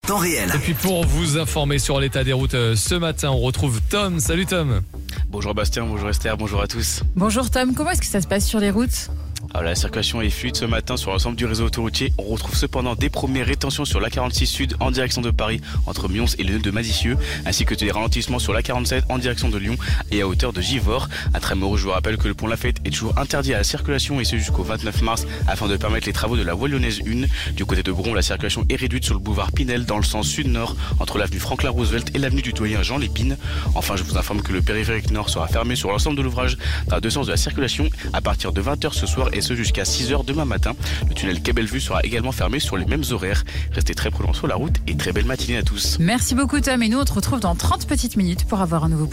Temps réel. Et puis pour vous informer sur l'état des routes ce matin, on retrouve Tom. Salut Tom. Bonjour Bastien, bonjour Esther, bonjour à tous. Bonjour Tom, comment est-ce que ça se passe sur les routes ? Alors, la circulation est fluide ce matin sur l'ensemble du réseau autoroutier. On retrouve cependant des premières rétentions sur l'A46 Sud en direction de Paris entre Mions et le nœud de Madicieux, ainsi que des ralentissements sur l'A47 en direction de Lyon et à hauteur de Givors. À Trémoroux, je vous rappelle que le pont Lafayette est toujours interdit à la circulation et ce jusqu'au 29 mars afin de permettre les travaux de la voie lyonnaise 1. Du côté de Bron, la circulation est réduite sur le boulevard Pinel dans le sens sud-nord entre l'avenue Franklin Roosevelt et l'avenue du doyen Jean Lépine. Enfin, je vous informe que le périphérique nord sera fermé sur l'ensemble de l'ouvrage dans les deux sens de la circulation à partir de 20h ce soir et ce jusqu'à 6h demain matin. Le tunnel Quai Bellevue sera également fermé sur les mêmes horaires. Restez très prudents sur la route et très belle matinée à tous. Merci beaucoup Tom, et nous on te retrouve dans 30 petites minutes pour avoir un nouveau